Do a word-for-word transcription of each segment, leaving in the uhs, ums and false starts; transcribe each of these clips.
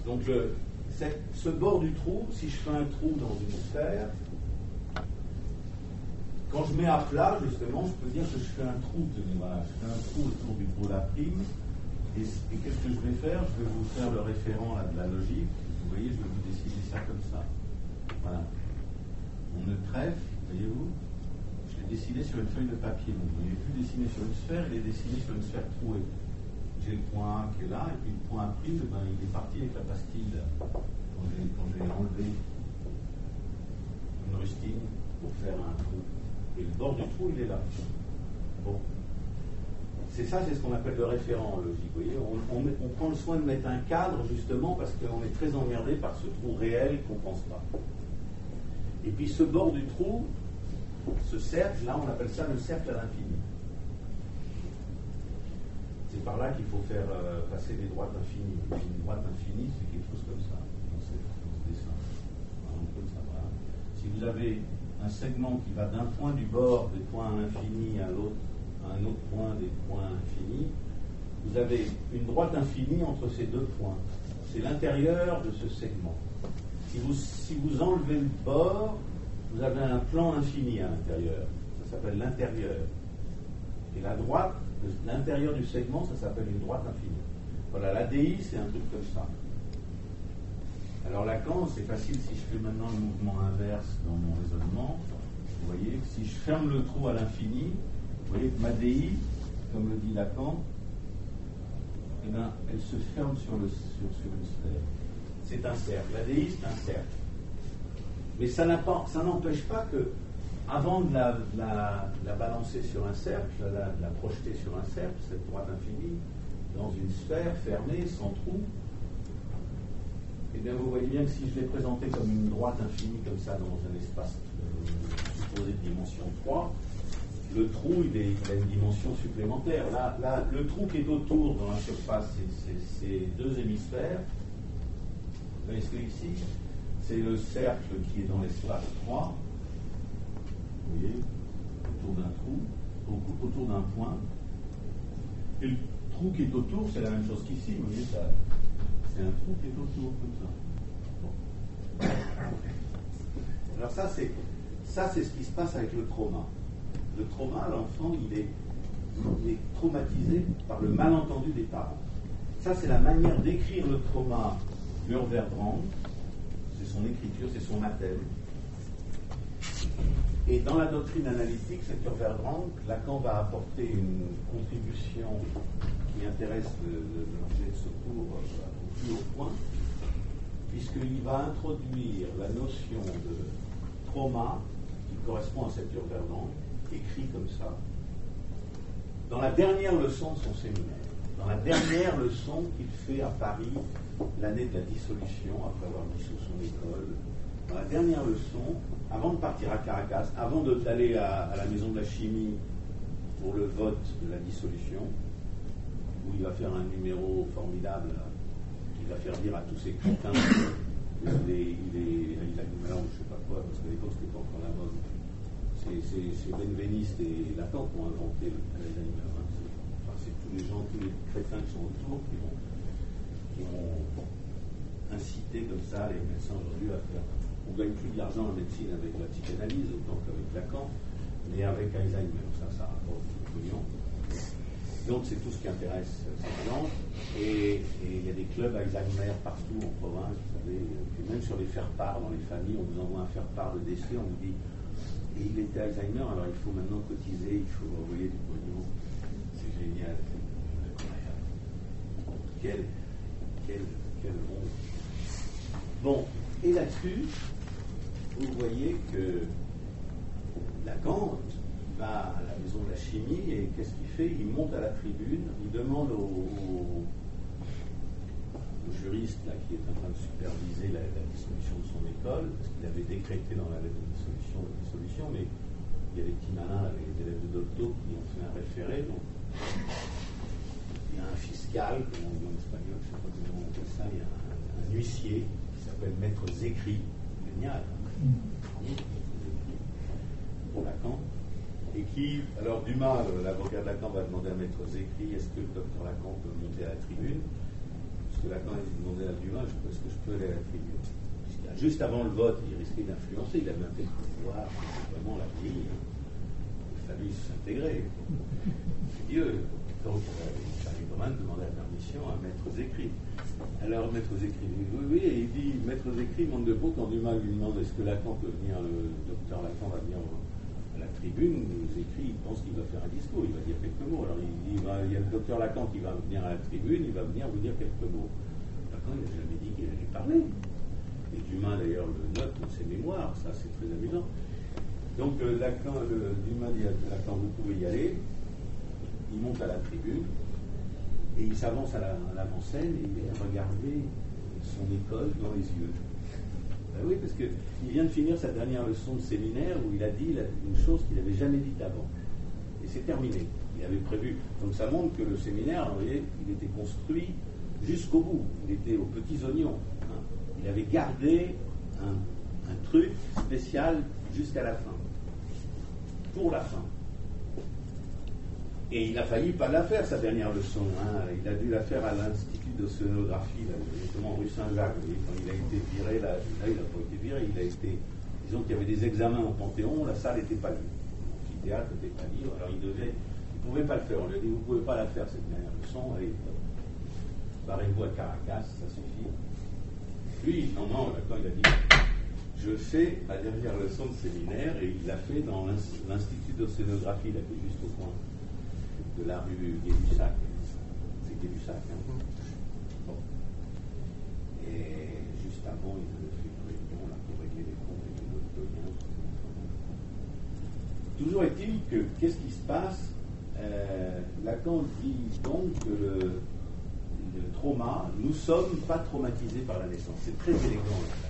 Donc le, cette, ce bord du trou, si je fais un trou dans une sphère, quand je mets à plat, justement, je peux dire que je fais un trou, voilà, je fais un trou autour du pôle A', et, et qu'est-ce que je vais faire? Je vais vous faire le référent là, de la logique. Vous voyez, je vais vous dessiner ça comme ça. Voilà. On ne trèfle, voyez-vous, je l'ai dessiné sur une feuille de papier. Donc, vous n'avez plus dessiné sur une sphère, il est dessiné sur une sphère trouée. J'ai le point A qui est là, et puis le point A', ben, il est parti avec la pastille là, quand j'ai, quand j'ai enlevé une rustine pour faire un trou. Et le bord du trou, il est là. Bon. C'est ça, c'est ce qu'on appelle le référent en logique. Vous voyez, on, on, on prend le soin de mettre un cadre, justement, parce qu'on est très emmerdé par ce trou réel qu'on ne pense pas. Et puis ce bord du trou, ce cercle, là, on appelle ça le cercle à l'infini. C'est par là qu'il faut faire euh, passer des droites infinies. Une droite infinie, c'est quelque chose comme ça, dans ce, dans ce dessin. Voilà, comme ça, voilà. Si vous avez un segment qui va d'un point du bord des points infinis à l'autre, à un autre point des points infinis, vous avez une droite infinie entre ces deux points. C'est l'intérieur de ce segment. Si vous, si vous enlevez le bord, vous avez un plan infini à l'intérieur. Ça s'appelle l'intérieur. Et la droite, l'intérieur du segment, ça s'appelle une droite infinie. Voilà, l'A D I, c'est un truc comme ça. Alors Lacan, c'est facile si je fais maintenant le mouvement inverse dans mon raisonnement. Vous voyez, si je ferme le trou à l'infini, vous voyez que ma D I, comme le dit Lacan, eh ben, elle se ferme sur, le, sur, sur une sphère. C'est un cercle. L'A D I, c'est un cercle. Mais ça, n'a pas, ça n'empêche pas que, avant de la, de la, de la balancer sur un cercle, de la, de la projeter sur un cercle, cette droite infinie, dans une sphère fermée, sans trou, eh bien, vous voyez bien que si je l'ai présenté comme une droite infinie, comme ça, dans un espace euh, supposé de dimension trois, le trou, il, est, il a une dimension supplémentaire. Là, là, le trou qui est autour dans la surface, c'est, c'est deux hémisphères. Vous voyez ce que ici, c'est le cercle qui est dans l'espace trois. Vous voyez, autour d'un trou, autour d'un point. Et le trou qui est autour, c'est la même chose qu'ici. Vous voyez, ça, c'est un trou qui est autour, comme ça. Bon. Alors ça, c'est, ça, c'est ce qui se passe avec le trauma. Le trauma, l'enfant, il est, il est traumatisé par le malentendu des parents. Ça, c'est la manière d'écrire le trauma d'Urverbrand. C'est son écriture, c'est son mathème. Et dans la doctrine analytique, cet Urverbrand, Lacan va apporter une contribution qui intéresse le, le, l'objet de ce cours au plus haut point, puisqu'il va introduire la notion de trauma qui correspond à cet Urverbrand, écrit comme ça, dans la dernière leçon de son séminaire, dans la dernière leçon qu'il fait à Paris, l'année de la dissolution, après avoir dissous son école, dans la dernière leçon, avant de partir à Caracas, avant de, d'aller à, à la maison de la chimie pour le vote de la dissolution, où il va faire un numéro formidable, il va faire dire à tous ces crétins qu'il est, il est, il a une mélange, je ne sais pas quoi, parce qu'à l'époque c'était pas encore la mode. C'est, c'est, c'est Benveniste et Lacan qui ont inventé l'Alzheimer. Hein. C'est, enfin, c'est tous les gens, tous les crétins qui sont autour qui ont, qui ont incité comme ça les médecins aujourd'hui à faire. On gagne plus d'argent en médecine avec la psychanalyse autant qu'avec Lacan, mais avec Alzheimer, ça, ça rapporte du pognon. Donc c'est tout ce qui intéresse ces gens. Et, et il y a des clubs Alzheimer partout en province, vous savez, et même sur les faire-part dans les familles, on vous envoie un faire-part de décès, on vous dit et il était Alzheimer, alors il faut maintenant cotiser, il faut envoyer du pognon. C'est génial, c'est incroyable. Quel, quel, quel honte. Bon, et là-dessus, vous voyez que Lacan va à la maison de la chimie et qu'est-ce qu'il fait? Il monte à la tribune, il demande au, au, au juriste là, qui est en train de superviser la, la dissolution de son école, parce qu'il avait décrété dans la lettre de dissolution la dissolution, mais il y a des petits malins, là, les élèves de Docto, qui ont fait un référé. Donc, il y a un fiscal, comme on dit en espagnol, je ne sais pas comment on appelle ça, il y a un, un huissier qui s'appelle Maître Zécry, génial, hein, pour Lacan, et qui, alors Dumas, l'avocat de Lacan, va demander à Maître Zécry, est-ce que le docteur Lacan peut monter à la tribune? Parce que Lacan a demandé à Dumas, est-ce que que je peux aller à la tribune. Juste avant le vote, il risquait d'influencer, il avait un tel pouvoir, c'est vraiment la vie. Hein. Il fallait s'intégrer. C'est Dieu. Donc, euh, il fallait quand même demander la permission à Maître Zécry. Alors, Maître Zécry, oui, oui, et il dit, Maître Zécry, manque de peau, quand Dumas lui demande est-ce que Lacan peut venir, le docteur Lacan va venir à la tribune, Zécry, il pense qu'il va faire un discours, il va dire quelques mots. Alors, il dit, bah, il y a le docteur Lacan qui va venir à la tribune, il va venir vous dire quelques mots. Lacan, il n'a jamais dit qu'il allait parler. Et Dumas, d'ailleurs, le note dans ses mémoires, ça, c'est très amusant. Donc, euh, Lacan, le, Dumas dit à Lacan, vous pouvez y aller. Il monte à la tribune et il s'avance à l'avant-scène et il vient regarder son école dans les yeux. Ben oui, parce qu'il vient de finir sa dernière leçon de séminaire où il a dit une chose qu'il n'avait jamais dite avant. Et c'est terminé. Il avait prévu. Donc ça montre que le séminaire, vous voyez, il était construit jusqu'au bout. Il était aux petits oignons. Hein. Il avait gardé un, un truc spécial jusqu'à la fin. Pour la fin. Et il n'a failli pas la faire, sa dernière leçon. Hein. Il a dû la faire à l'Institut d'Océanographie, justement rue Saint-Jacques. Quand il a été viré, là, là il n'a pas été viré, il a été... Disons qu'il y avait des examens au Panthéon, la salle n'était pas libre. L'amphithéâtre n'était pas libre, alors il devait... Il ne pouvait pas le faire. On lui a dit, vous ne pouvez pas la faire, cette dernière leçon. Allez, barrez-vous à Caracas, ça suffit. Lui, non, non, quand il a dit... Je fais ma dernière leçon de séminaire, et il l'a fait dans l'Institut d'Océanographie, là, qui est juste au coin de la rue Gay-Lussac. C'est Gay-Lussac, hein. Bon. Et juste avant, ils avaient fait une réunion là, pour régler les comptes avec les Napoléons. Toujours est-il que, qu'est-ce qui se passe euh, Lacan dit donc que le, le trauma, nous ne sommes pas traumatisés par la naissance. C'est très élégant, là.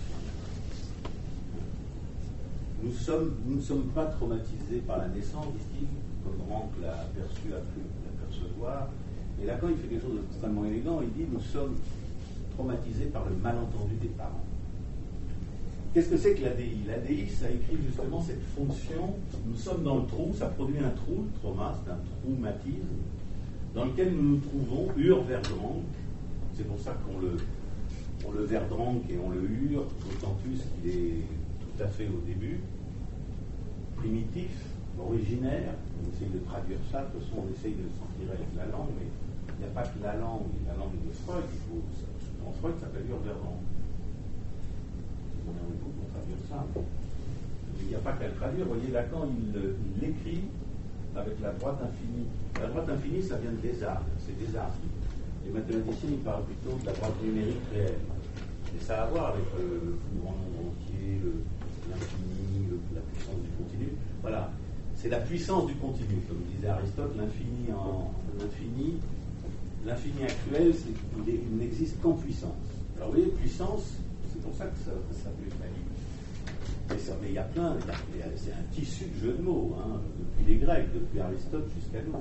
Nous, sommes, nous ne sommes pas traumatisés par la naissance, dit-il, comme Rank l'a aperçu, a pu l'apercevoir. Et Lacan, il fait quelque chose d'extrêmement élégant. Il dit, nous sommes traumatisés par le malentendu des parents. Qu'est-ce que c'est que l'A D I? L'A D I, ça écrit justement cette fonction. Nous sommes dans le trou, ça produit un trou, le trauma, c'est un traumatisme, dans lequel nous nous trouvons, ur vers drank. C'est pour ça qu'on le, on le vers drank et on le ur, d'autant plus qu'il est tout à fait au début, primitif, originaire. On essaye de traduire ça, de toute façon on essaye de s'en tirer avec la langue, mais il n'y a pas que la langue, la langue de Freud, il faut, en Freud ça s'appelle Urverdan. On a un coup pour traduire ça, mais il n'y a pas qu'à le traduire. Vous voyez, Lacan, il, il l'écrit avec la droite infinie. La droite infinie, ça vient de Desargues, c'est Desargues. Les mathématiciens, ils parlent plutôt de la droite numérique réelle. Et ça a à voir avec le, le plus grand nombre entier, le, l'infini, le, la puissance du continu. Voilà. C'est la puissance du continu, comme disait Aristote, l'infini en l'infini, l'infini actuel, c'est qu'il est, il n'existe qu'en puissance. Alors vous voyez, puissance, c'est pour ça que ça, ça s'appelle infaillible. Mais il y a plein, il y a, c'est un tissu de jeux de mots, hein, depuis les Grecs, depuis Aristote jusqu'à nous.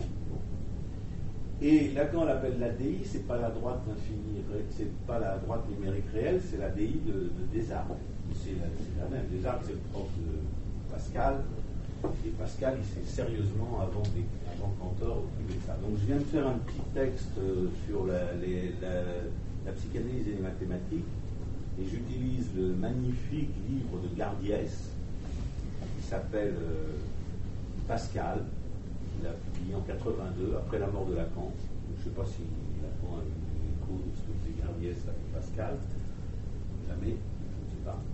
Et Lacan l'appelle l'A D I, c'est pas la droite infinie, c'est pas la droite numérique réelle, c'est l'A D I de, de Desargues. C'est la, c'est la même. Desargues, c'est le prof de Pascal. Et Pascal, il s'est sérieusement, avant, des, avant Cantor, occupé de ça. Donc je viens de faire un petit texte sur la, les, la, la psychanalyse et les mathématiques, et j'utilise le magnifique livre de Gardiès, qui s'appelle euh, Pascal, qu'il a publié en quatre-vingt-deux, après la mort de Lacan. Donc, je ne sais pas si Lacan a eu l'écho de ce que faisait Gardiès avec Pascal, jamais, je ne sais pas.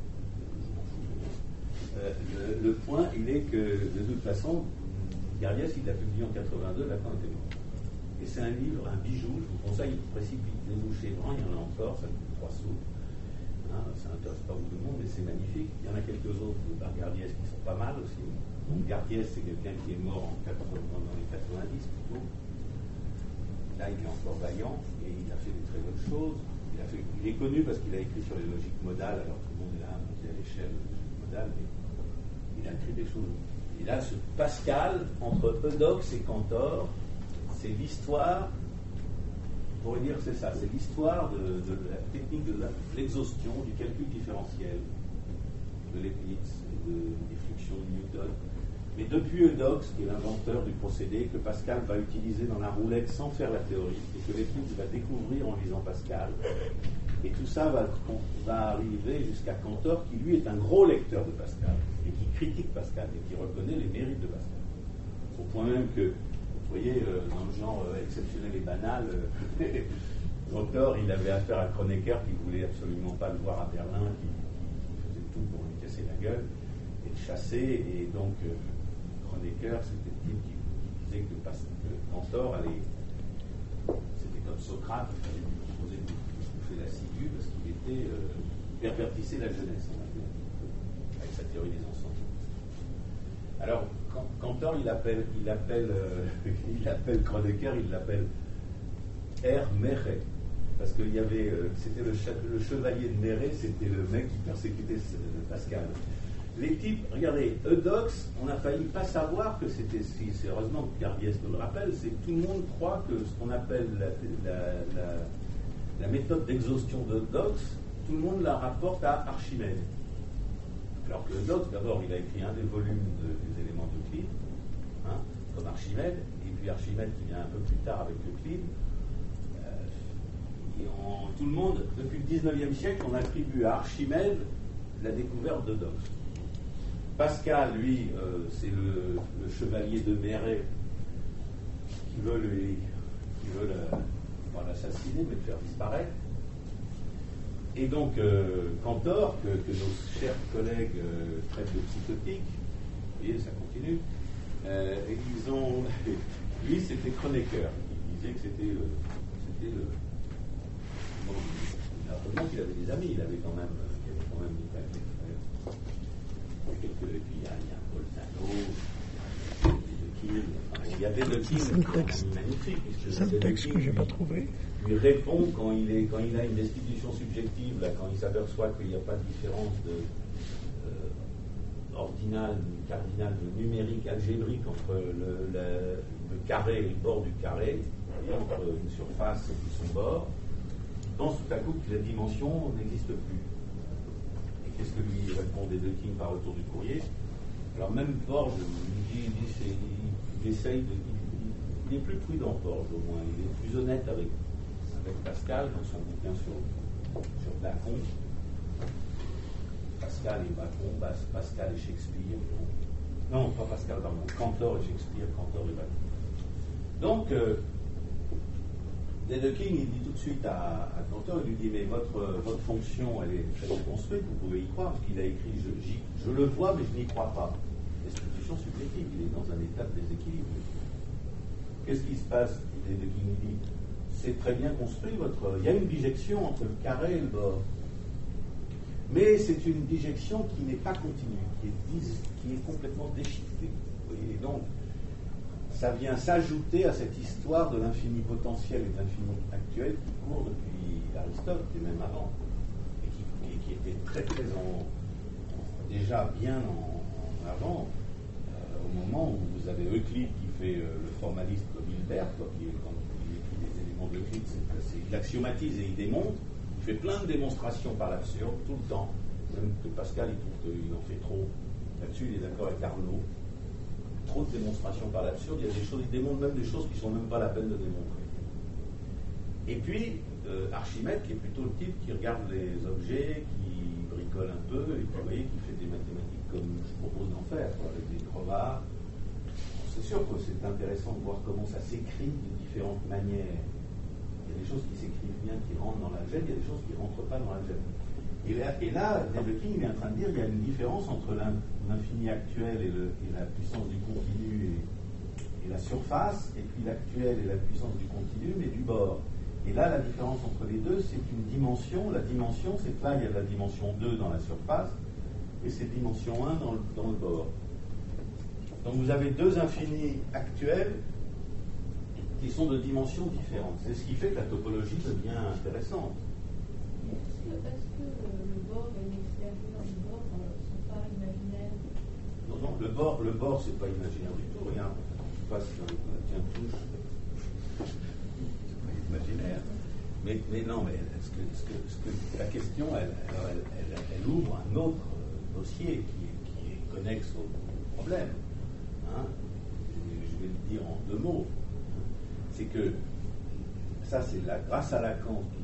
Euh, le, le point, il est que, de toute façon, Gardiès, il l'a publié en quatre-vingt-deux, Lacan était mort. Et c'est un livre, un bijou, je vous conseille, précipitez-vous chez Brand, il y en a encore, ça coûte trois sous. Hein, ça n'intéresse pas beaucoup de monde, mais c'est magnifique. Il y en a quelques autres par Gardiès qui sont pas mal aussi. Donc Gardiès, c'est quelqu'un qui est mort en quatre-vingts, dans les quatre-vingt-dix plutôt. Là, il est encore vaillant, et il a fait des très bonnes choses. Il, a fait, il est connu parce qu'il a écrit sur les logiques modales, alors tout le monde est là, monté à l'échelle de logique modale, mais il a écrit des choses. Et là, ce Pascal, entre Eudoxe et Cantor, c'est l'histoire, on pourrait dire que c'est ça, c'est l'histoire de, de la technique de l'exhaustion, du calcul différentiel, de Leibniz, de, des frictions de Newton. Mais depuis Eudoxe, qui est l'inventeur du procédé, que Pascal va utiliser dans la roulette sans faire la théorie, et que Leibniz va découvrir en lisant Pascal, Et tout ça va, va arriver jusqu'à Cantor, qui lui est un gros lecteur de Pascal, et qui critique Pascal, et qui reconnaît les mérites de Pascal. Au point même que, vous voyez, euh, dans le genre euh, exceptionnel et banal, euh, Cantor, il avait affaire à Kronecker, qui voulait absolument pas le voir à Berlin, qui, qui faisait tout pour lui casser la gueule, et le chasser, et donc euh, Kronecker, c'était le type qui, qui disait que, que Cantor allait... C'était comme Socrate, il fallait lui proposer de bouffer l'assidu parce qu'il était euh, pervertissait la jeunesse, on va dire, avec sa théorie des ensembles. Alors, Cantor, il appelle, il appelle, euh, il appelle Kronecker, il l'appelle R. Meret, parce qu'il y avait, euh, c'était le, le chevalier de Meret, c'était le mec qui persécutait Pascal. Les types, regardez, Eudoxe, on a failli pas savoir que c'était, si, c'est heureusement que Garbiès nous le rappelle, c'est que tout le monde croit que ce qu'on appelle la, la, la, la méthode d'exhaustion d'Eudoxe, tout le monde la rapporte à Archimède. Alors que Eudoxe, d'abord, il a écrit un des volumes de, des éléments d'Euclide, hein, comme Archimède, et puis Archimède qui vient un peu plus tard avec Euclide. Euh, et en, tout le monde, depuis le dix-neuvième siècle, on attribue à Archimède la découverte d'Eudoxe. Pascal, lui, euh, c'est le, le chevalier de Meret qui veut, lui, qui veut la, pas l'assassiner, mais le faire disparaître. Et donc, euh, Cantor, que, que nos chers collègues euh, traitent de psychotique, vous voyez, ça continue, euh, et ils ont. Lui, c'était Kronecker, qui disait que c'était le. C'était le bon, heureusement qu'il avait des amis, il avait quand même, il avait quand même des papiers. Et puis il y a, il y a Paul Tano, il y avait De King, c'est un texte, magnifique. C'est un texte que je n'ai pas trouvé. Il répond quand il, est, quand il a une destitution subjective, là, quand il s'aperçoit qu'il n'y a pas de différence de, euh, ordinale, cardinale, de numérique, algébrique entre le, le, le carré et le bord du carré, et entre une surface et son bord, il pense tout à coup que la dimension n'existe plus. Qu'est-ce que lui répondait De King par retour du courrier? Alors même Porges, il, il, il, il essaye de... Il, il est plus prudent, Porges, au moins. Il est plus honnête avec, avec Pascal dans son bouquin sur, sur Bacon. Pascal et Bacon, Pascal et Shakespeare. Non, pas Pascal, pardon. Cantor et Shakespeare, Cantor et Bacon. Donc, euh, De King, il dit tout de suite à, à Cantor, il lui dit, mais votre, votre fonction, elle est très bien construite, vous pouvez y croire, parce qu'il a écrit, je, je le vois, mais je n'y crois pas. Destitution subjective, il est dans un état de déséquilibre. Qu'est-ce qui se passe? De King dit, c'est très bien construit, votre... il y a une bijection entre le carré et le bord. Mais c'est une bijection qui n'est pas continue, qui est, qui est complètement déchiquetée. Vous voyez, donc, ça vient s'ajouter à cette histoire de l'infini potentiel et de l'infini actuel qui court depuis Aristote et même avant, et qui, et qui était très présent déjà bien en, en avant, euh, au moment où vous avez Euclide qui fait euh, le formaliste comme Hilbert, quoi, qui, quand il écrit les éléments d'Euclide, il axiomatise et il démontre, il fait plein de démonstrations par l'absurde tout le temps, même que Pascal il trouve qu'il en fait trop. Là-dessus il est d'accord avec Arnaud. Trop de démonstrations par l'absurde, il y a des choses, il démontre même des choses qui ne sont même pas la peine de démontrer. Et puis, euh, Archimède, qui est plutôt le type qui regarde les objets, qui bricole un peu, et puis, vous voyez, qui fait des mathématiques comme je propose d'en faire, quoi, avec des crevards. C'est sûr que c'est intéressant de voir comment ça s'écrit de différentes manières. Il y a des choses qui s'écrivent bien, qui rentrent dans l'algèbre, il y a des choses qui ne rentrent pas dans l'algèbre. Et là, et là, De King est en train de dire qu'il y a une différence entre l'infini actuel et, le, et la puissance du continu et, et la surface, et puis l'actuel et la puissance du continu, mais du bord. Et là, la différence entre les deux, c'est une dimension. La dimension, c'est que là, il y a la dimension deux dans la surface, et c'est dimension un dans le, dans le bord. Donc vous avez deux infinis actuels qui sont de dimensions différentes. C'est ce qui fait que la topologie devient intéressante. Est-ce que le bord et l'extérieur du bord ne sont pas imaginaires? Non, non, le bord, le bord, c'est pas imaginaire du tout. Regarde, je passe dans le tiens touche. C'est pas imaginaire. Mais, mais non, mais est-ce que, est-ce que, est-ce que la question, elle, elle, elle, elle ouvre un autre dossier qui est, qui est connexe au, au problème. Hein? Je vais le dire en deux mots. C'est que ça, c'est la, grâce à Lacan qui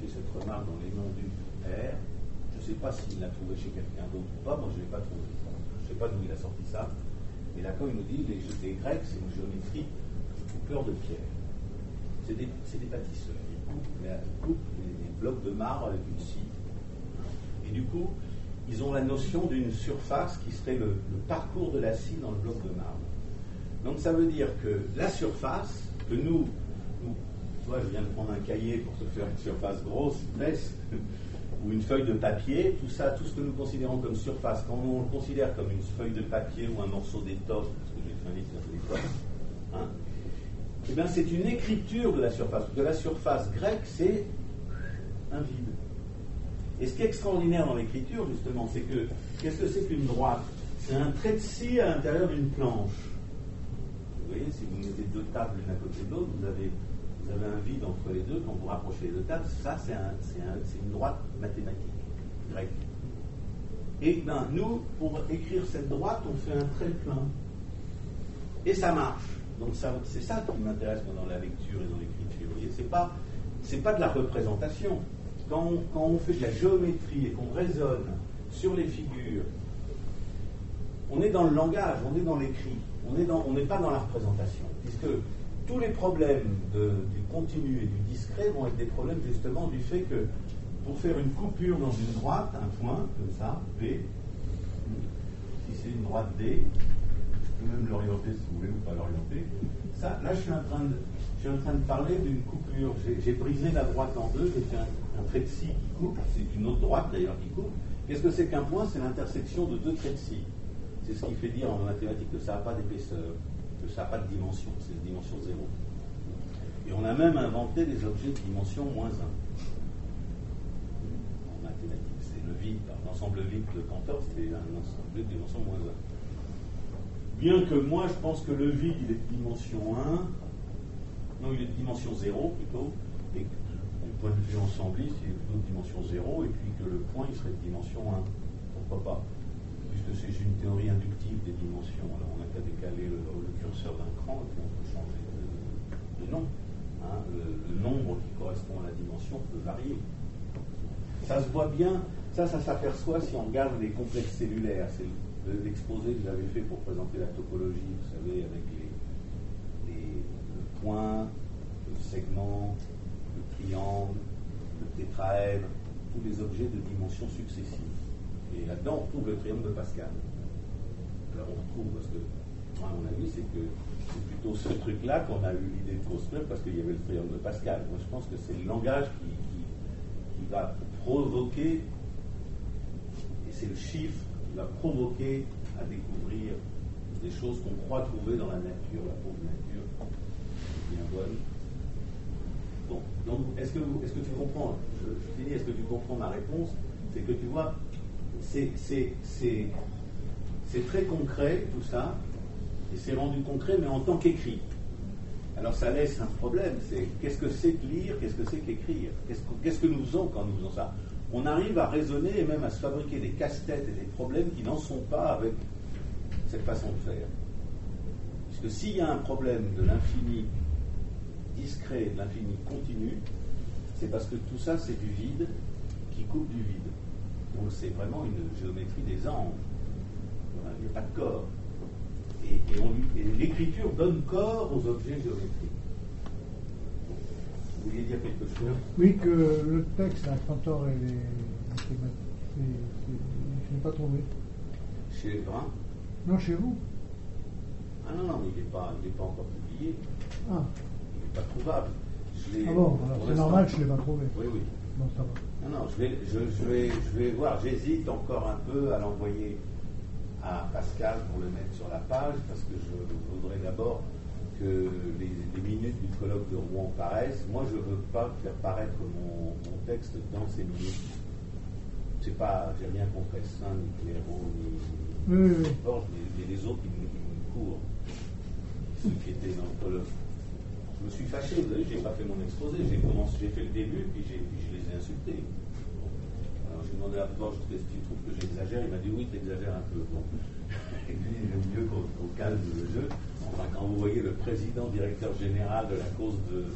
fait cette remarque dans les noms du R. Je ne sais pas s'il l'a trouvé chez quelqu'un d'autre ou pas, moi je ne l'ai pas trouvé. Je ne sais pas d'où il a sorti ça. Mais Lacan, il nous dit les, les Grecs, c'est une géométrie coupeur de pierre. C'est des, c'est des bâtisseurs. Ils coupent, ils coupent les, les blocs de marbre avec une scie. Et du coup, ils ont la notion d'une surface qui serait le, le parcours de la scie dans le bloc de marbre. Donc ça veut dire que la surface, que nous, nous toi je viens de prendre un cahier pour se faire une surface grosse, mince, ou une feuille de papier, tout ça, tout ce que nous considérons comme surface, quand on le considère comme une feuille de papier ou un morceau d'étoffe, parce que j'ai fait un livre sur l'étoffe, hein, eh bien c'est une écriture de la surface, parce que la surface grecque, c'est un vide. Et ce qui est extraordinaire dans l'écriture, justement, c'est que, qu'est-ce que c'est qu'une droite? C'est un trait de scie à l'intérieur d'une planche. Vous voyez, si vous mettez deux tables l'une à côté de l'autre, vous avez, vous avez un vide entre les deux. Quand vous rapprochez les deux tables, ça, c'est, un, c'est, un, c'est une droite mathématique, grecque. Et ben, nous, pour écrire cette droite, on fait un trait plein. Et ça marche. Donc ça, c'est ça qui m'intéresse moi, dans la lecture et dans l'écriture. Vous voyez, c'est pas, c'est pas de la représentation. Quand on, quand on fait de la géométrie et qu'on raisonne sur les figures, on est dans le langage, on est dans l'écrit, on est dans, on n'est pas dans la représentation, puisque tous les problèmes de, du continu et du discret vont être des problèmes justement du fait que pour faire une coupure dans une droite, un point comme ça, P, si c'est une droite D, je peux même l'orienter si vous voulez ou pas l'orienter. Ça, là je suis en train de, je suis en train de parler d'une coupure. J'ai, j'ai brisé la droite en deux, j'ai fait un, un trait de scie qui coupe, c'est une autre droite d'ailleurs qui coupe. Qu'est-ce que c'est qu'un point? C'est l'intersection de deux traits de scie. C'est ce qui fait dire en mathématiques que ça n'a pas d'épaisseur, que ça n'a pas de dimension, c'est de dimension zéro. Et on a même inventé des objets de dimension moins un. En mathématiques, c'est le vide, l'ensemble vide de Cantor, c'est un ensemble de dimension moins un. Bien que moi, je pense que le vide, il est de dimension un, non, il est de dimension zéro plutôt, et du point de vue ensembliste, il est plutôt de dimension zéro, et puis que le point, il serait de dimension un. Pourquoi pas? Puisque c'est une théorie inductive des dimensions. Alors on n'a qu'à décaler le, le curseur d'un cran et puis on peut changer de, de nom. Hein. Le, le nombre qui correspond à la dimension peut varier. Ça se voit bien, ça, ça s'aperçoit si on regarde les complexes cellulaires. C'est l'exposé que j'avais fait pour présenter la topologie, vous savez, avec les, les, le point, le segment, le triangle, le tétraèdre, tous les objets de dimensions successives. Et là-dedans, on trouve le triangle de Pascal. Alors on retrouve, parce que, moi, à mon avis, c'est que c'est plutôt ce truc-là qu'on a eu l'idée de construire parce qu'il y avait le triangle de Pascal. Moi, je pense que c'est le langage qui, qui, qui va provoquer, et c'est le chiffre qui va provoquer à découvrir des choses qu'on croit trouver dans la nature, la pauvre nature, bien bonne. Bon, donc, est-ce que, vous, est-ce que tu comprends, je, je finis, est-ce que tu comprends ma réponse? C'est que tu vois, C'est, c'est, c'est, c'est très concret tout ça, et c'est rendu concret, mais en tant qu'écrit. Alors ça laisse un problème, c'est qu'est-ce que c'est que lire, qu'est-ce que c'est qu'écrire, qu'est-ce que, qu'est-ce que nous faisons quand nous faisons ça? On arrive à raisonner et même à se fabriquer des casse-têtes et des problèmes qui n'en sont pas avec cette façon de faire. Puisque s'il y a un problème de l'infini discret, de l'infini continu, c'est parce que tout ça c'est du vide qui coupe du vide. Donc c'est vraiment une géométrie des anges. Il n'y a pas de corps. Et, et, on, et l'écriture donne corps aux objets géométriques. Vous vouliez dire quelque chose? Oui, que le texte à Cantor et les mathématiques, c'est, c'est, je n'ai pas trouvé. Chez Brun? Non, chez vous. Ah non, non, mais il n'est pas, il n'est pas encore publié. Ah. Il n'est pas trouvable. Je l'ai, ah bon, alors c'est normal que je ne l'ai pas trouvé. Oui, oui. Bon, ça va. Non, non, je vais, je, je, vais, je vais voir. J'hésite encore un peu à l'envoyer à Pascal pour le mettre sur la page, parce que je voudrais d'abord que les, les minutes du colloque de Rouen paraissent. Moi, je ne veux pas faire paraître mon, mon texte dans ces minutes. C'est pas, j'ai rien contre Essin, ni Clairaut, ni, oui, oui, oui. Borges, mais les autres qui me, qui me courent, ceux qui étaient dans le colloque. Je me suis fâché, vous savez, j'ai pas fait mon exposé, j'ai commencé, j'ai fait le début, puis, j'ai, puis je les ai insultés. Bon. Alors j'ai demandé à Borges, est-ce qu'il trouve que j'exagère? Il m'a dit oui, tu exagères un peu. Bon. Et puis il aime mieux qu'on, qu'on calme le jeu. Enfin, quand vous voyez le président directeur général de la cause de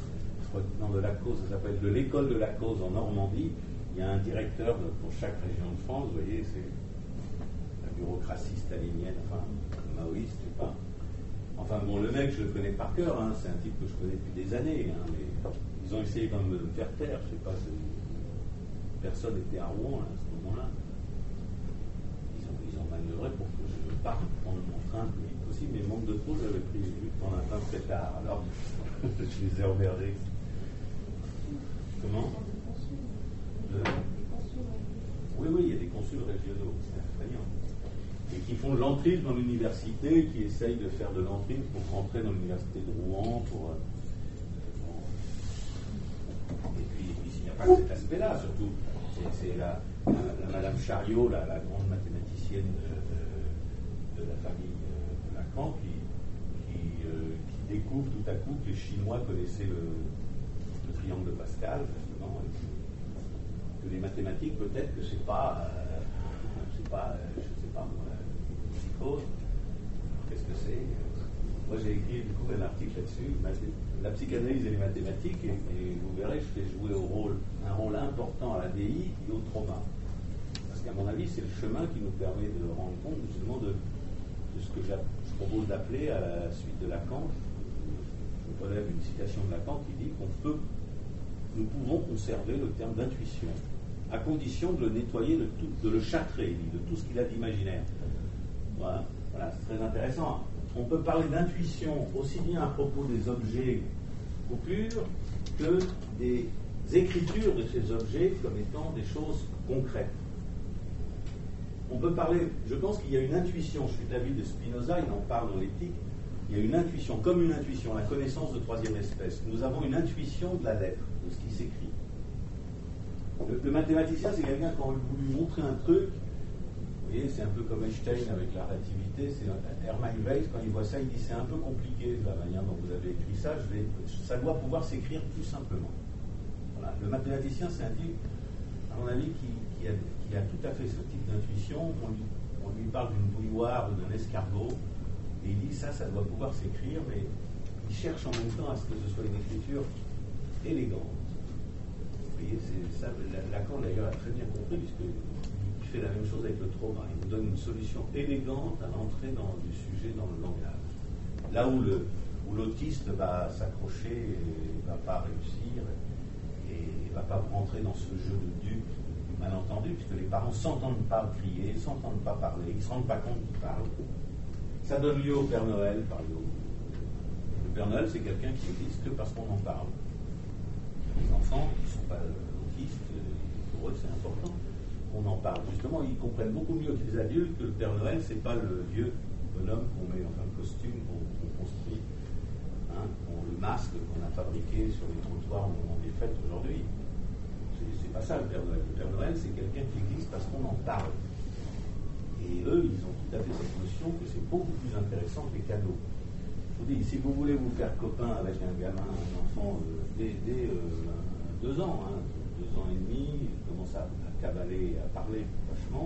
je crois que dans de la cause, ça s'appelle de l'école de la cause en Normandie. Il y a un directeur de, pour chaque région de France, vous voyez, c'est la bureaucratie stalinienne, enfin, maoïste, je sais pas. Enfin bon, le mec, je le connais par cœur, hein, c'est un type que je connais depuis des années, hein, mais ils ont essayé quand même de me faire taire, je sais pas, personne n'était à Rouen là, à ce moment-là. Ils ont, ils ont manœuvré pour que je parte prendre mon train le plus vite possible, mais manque de trop, j'avais pris vu prendre un train très tard, alors je les ai emmerdés. Comment de... Oui, oui, il y a des consuls régionaux, c'est effrayant. Et qui font de l'entrisme dans l'université, qui essayent de faire de l'entrisme pour rentrer dans l'université de Rouen, pour... Et puis, et puis il n'y a pas que cet aspect-là, surtout. C'est, c'est la, la, la Madame Chariot, la, la grande mathématicienne de, de, de la famille de Lacan, qui, qui, euh, qui découvre tout à coup que les Chinois connaissaient le, le triangle de Pascal, justement, et que, que les mathématiques, peut-être que c'est pas, euh, c'est pas, euh, je sais pas moi, psychose. Qu'est-ce que c'est? Moi, j'ai écrit du coup un article là-dessus, la psychanalyse et les mathématiques, et, et vous verrez, je fais jouer au rôle, un rôle important à l'A D I et au trauma. Parce qu'à mon avis, c'est le chemin qui nous permet de rendre compte justement de, de ce que je propose d'appeler à la suite de Lacan. Je relève une citation de Lacan qui dit qu'on peut, nous pouvons conserver le terme d'intuition, à condition de le nettoyer, de, tout, de le châtrer, de tout ce qu'il a d'imaginaire. Voilà, voilà, c'est très intéressant. On peut parler d'intuition aussi bien à propos des objets au pur que des écritures de ces objets comme étant des choses concrètes. On peut parler, je pense qu'il y a une intuition, je suis de l'avis de Spinoza, il en parle dans l'éthique, il y a une intuition, comme une intuition, la connaissance de troisième espèce. Nous avons une intuition de la lettre, de ce qui s'écrit. Le, le mathématicien, c'est quelqu'un qui a voulu montrer un truc. Vous voyez, c'est un peu comme Einstein avec la relativité. C'est Hermann Weiss, quand il voit ça, il dit c'est un peu compliqué la manière dont vous avez écrit ça. Je vais, ça doit pouvoir s'écrire plus simplement. Voilà. Le mathématicien, c'est un type, à mon avis, qui, qui, a, qui a tout à fait ce type d'intuition. On lui, on lui parle d'une bouilloire ou d'un escargot, et il dit ça, ça doit pouvoir s'écrire, mais il cherche en même temps à ce que ce soit une écriture élégante. Vous voyez, c'est ça. Lacan d'ailleurs a très bien compris, puisque fait la même chose avec le trauma. Il nous donne une solution élégante à l'entrée dans du sujet dans le langage. Là où, le, où l'autiste va s'accrocher et ne va pas réussir et ne va pas rentrer dans ce jeu de dupe du malentendu, puisque les parents ne s'entendent pas crier, ne s'entendent pas parler, ils ne se rendent pas compte qu'ils parlent. Ça donne lieu au Père Noël, par exemple. Le Père Noël, c'est quelqu'un qui existe que parce qu'on en parle. Les enfants qui ne sont pas autistes, pour eux, c'est important. On en parle. Justement, ils comprennent beaucoup mieux que les adultes que le Père Noël, c'est pas le vieux bonhomme qu'on met, enfin le costume qu'on, qu'on construit, hein, qu'on, le masque qu'on a fabriqué sur les trottoirs au moment des fêtes aujourd'hui. C'est, c'est pas ça le Père Noël. Le Père Noël, c'est quelqu'un qui existe parce qu'on en parle. Et eux, ils ont tout à fait cette notion que c'est beaucoup plus intéressant que les cadeaux. Je vous dis, si vous voulez vous faire copain avec un gamin, un enfant, euh, dès, dès euh, deux ans, hein, deux ans et demi, il commence à cavaler, à parler vachement.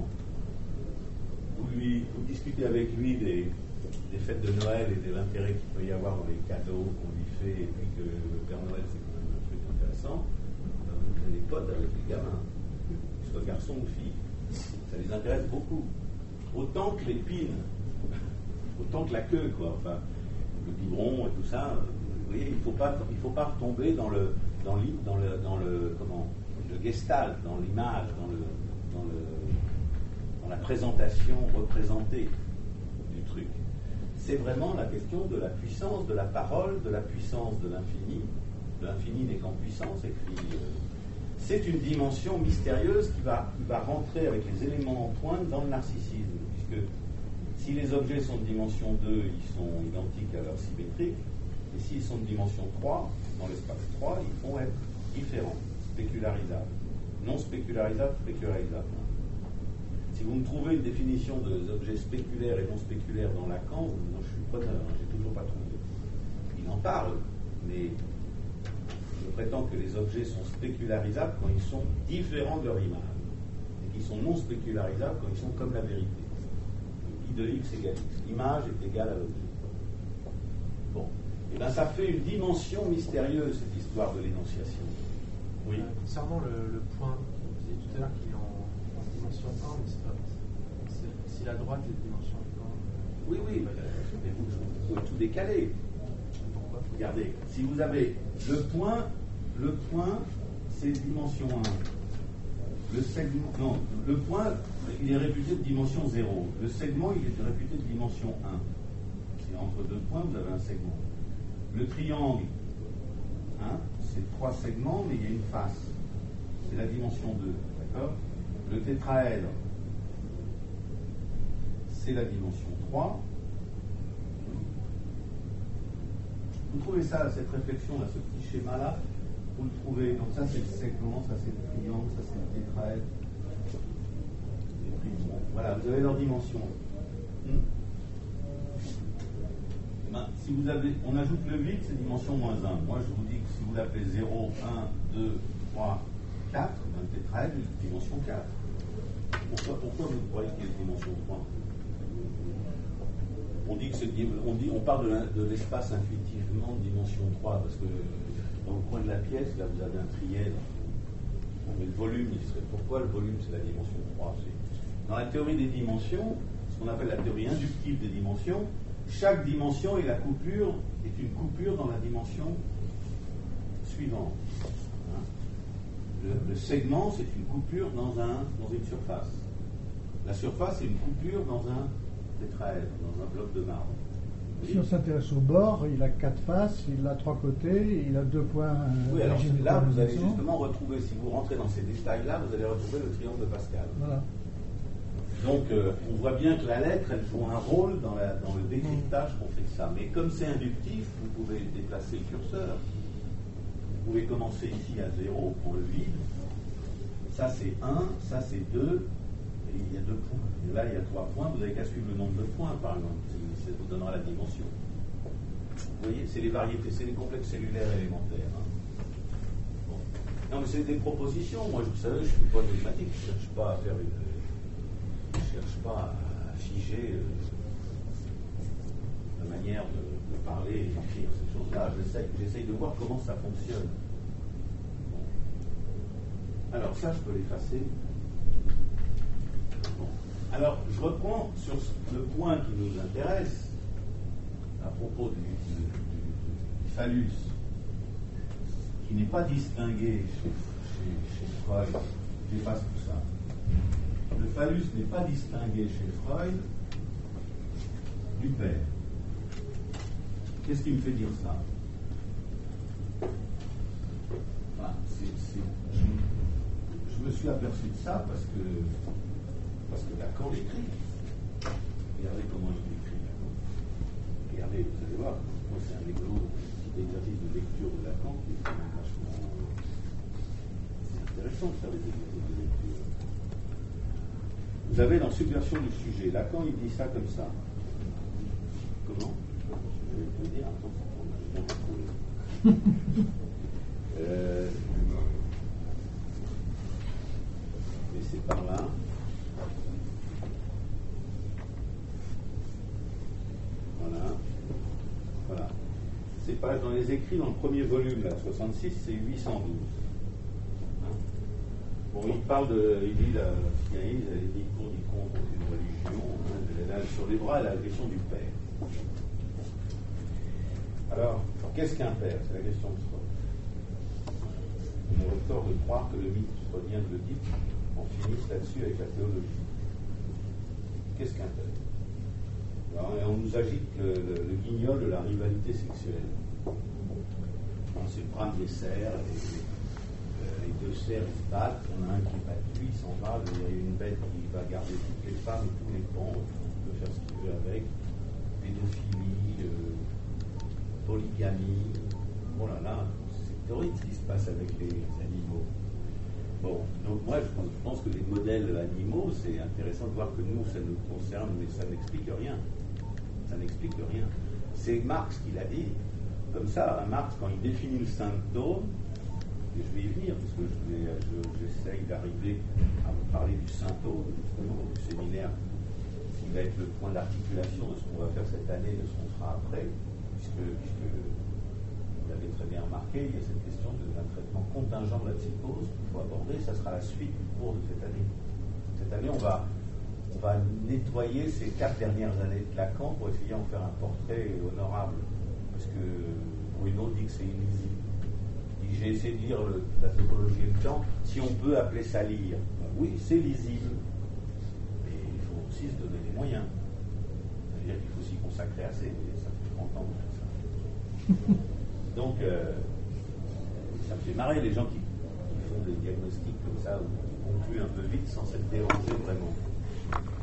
Vous, lui, vous discutez avec lui des, des fêtes de Noël et de l'intérêt qu'il peut y avoir dans les cadeaux qu'on lui fait, et puis que le Père Noël c'est quand même un truc intéressant. Vous avez des potes avec les gamins, qu'ils soient garçons ou filles. Ça les intéresse beaucoup. Autant que les pines, autant que la queue, quoi. Enfin, le biberon et tout ça. Vous voyez, il ne faut pas, il faut pas retomber dans le, dans le, dans le, dans le comment. le gestalt, dans l'image, dans, le, dans, le, dans la présentation représentée du truc. C'est vraiment la question de la puissance de la parole, de la puissance de l'infini. De l'infini n'est qu'en puissance, écrit. Euh, c'est une dimension mystérieuse qui va, qui va rentrer avec les éléments en pointe dans le narcissisme, puisque si les objets sont de dimension deux, ils sont identiques à leur symétrique, et s'ils sont de dimension trois, dans l'espace trois, ils vont être différents. Spécularisable. Non spécularisable, spécularisable. Si vous me trouvez une définition des objets spéculaires et non spéculaires dans Lacan, moi je suis preneur, hein, j'ai toujours pas trouvé. Il en parle, mais je prétends que les objets sont spécularisables quand ils sont différents de leur image, et qu'ils sont non spécularisables quand ils sont comme la vérité. I de X égale X. L'image est égale à l'objet. Bon. Et bien ça fait une dimension mystérieuse, cette histoire de l'énonciation. Oui. Euh, concernant le, le point, vous disiez tout à l'heure qu'il est en, en dimension un, mais c'est pas. C'est, si la droite est de dimension un. Euh, oui, oui, mais vous, vous pouvez tout décaler. Pourquoi ? Regardez, si vous avez le point, le point, c'est dimension un. Le segment, non, le point, il est réputé de dimension zéro. Le segment, il est réputé de dimension un. Si entre deux points, vous avez un segment. Le triangle, hein, c'est trois segments, mais il y a une face. C'est la dimension deux, d'accord ? Le tétraèdre, c'est la dimension trois. Vous trouvez ça, cette réflexion-là, ce petit schéma-là, vous le trouvez. Donc ça, c'est le segment, ça, c'est le triangle, ça, c'est le tétraèdre. Voilà, vous avez leur dimension. Hmm. Ben, si vous avez, on ajoute le vide, c'est dimension moins un. Moi, je vous dis que si vous l'appelez zéro, un, deux, trois, quatre, ben, le tétraèdre, c'est dimension quatre. Pourquoi, pourquoi vous croyez qu'il y a dimension trois ? On dit que c'est, on dit, on parle de, la, de l'espace intuitivement de dimension trois, parce que dans le coin de la pièce, là, vous avez un trièdre. On met le volume, il serait, pourquoi le volume, c'est la dimension trois ? C'est, dans la théorie des dimensions, ce qu'on appelle la théorie inductive des dimensions, chaque dimension et la coupure est une coupure dans la dimension suivante. Hein? Le, le segment, c'est une coupure dans, un, dans une surface. La surface, c'est une coupure dans un tétraèdre, dans un bloc de marbre. Si on s'intéresse au bord, il a quatre faces, il a trois côtés, il a deux points. Oui, alors là, vous allez justement retrouver, si vous rentrez dans ces détails-là, vous allez retrouver le triangle de Pascal. Voilà. Donc, euh, on voit bien que la lettre, elle joue un rôle dans, la, dans le décryptage qu'on fait de ça. Mais comme c'est inductif, vous pouvez déplacer le curseur. Vous pouvez commencer ici à zéro pour le vide. Ça, c'est un, ça, c'est deux. Et il y a deux points. Et là, il y a trois points. Vous n'avez qu'à suivre le nombre de points, par exemple. Ça vous donnera la dimension. Vous voyez, c'est les variétés, c'est les complexes cellulaires élémentaires. Hein. Bon. Non, mais c'est des propositions. Moi, vous savez, je ne suis pas dogmatique. Je ne cherche pas à faire une... Je ne cherche pas à figer euh, la manière de, de parler et d'écrire ces choses-là. J'essaye, j'essaye de voir comment ça fonctionne. Bon. Alors ça, je peux l'effacer. Bon. Alors, je reprends sur le point qui nous intéresse à propos du, du, du, du phallus, qui n'est pas distingué chez, chez, chez Freud. J'efface tout ça. Le phallus n'est pas distingué chez Freud du père. Qu'est-ce qui me fait dire ça ? Enfin, c'est, c'est, je, je me suis aperçu de ça parce que, parce que Lacan l'écrit. Regardez comment il l'écrit. Regardez, vous allez voir, moi c'est un égo, un petit exercice de lecture de Lacan qui est vachement. C'est intéressant de faire des exercices de lecture. Vous avez dans Subversion du sujet, Lacan il dit ça comme ça. Comment ? Je vais te dire, attends, on a bien retrouvé. euh, mais c'est par là. Voilà. Voilà. C'est pas dans les écrits, dans le premier volume, là, soixante-six, c'est huit cent douze. Bon, il parle de, il dit la psychanalyse, elle est ni pour ni contre une religion. Hein, elle a, sur les bras, elle a la question du père. Alors, qu'est-ce qu'un père ? C'est la question de Freud. On aurait tort de croire que le mythe freudien de l'Oedipe en finisse là-dessus avec la théologie. Qu'est-ce qu'un père ? Alors, on nous agite le, le, le guignol de la rivalité sexuelle. Bon, c'est le drame des cerfs. Les, Les deux cerfs ils se battent, on a un qui est battu, il s'en va, il y a une bête qui va garder toutes les femmes et tous les pans, il peut faire ce qu'il veut avec, pédophilie, euh, polygamie, oh là là, c'est terrible ce qui se passe avec les animaux. Bon, donc moi je pense que les modèles animaux, c'est intéressant de voir que nous, ça nous concerne, mais ça n'explique rien. Ça n'explique rien. C'est Marx qui l'a dit, comme ça, Marx, quand il définit le symptôme, et je vais y venir, parce que je vais, je, j'essaye d'arriver à vous parler du symptôme, justement, du séminaire, qui va être le point d'articulation de ce qu'on va faire cette année, de ce qu'on fera après, puisque, puisque vous l'avez très bien remarqué, il y a cette question d'un traitement contingent de la psychose qu'il faut aborder. Ça sera la suite du cours de cette année. Cette année, on va, on va nettoyer ces quatre dernières années de Lacan pour essayer d'en faire un portrait honorable. Parce que Bruno dit que c'est illisible. J'ai essayé de lire le, la topologie de Kant, si on peut appeler ça lire. Ben oui, c'est lisible. Mais il faut aussi se donner les moyens. C'est-à-dire qu'il faut s'y consacrer assez. Ça fait trente ans que ça. Donc, euh, ça me fait marrer les gens qui, qui font des diagnostics comme ça, ou qui concluent un peu vite sans s'être dérangés vraiment.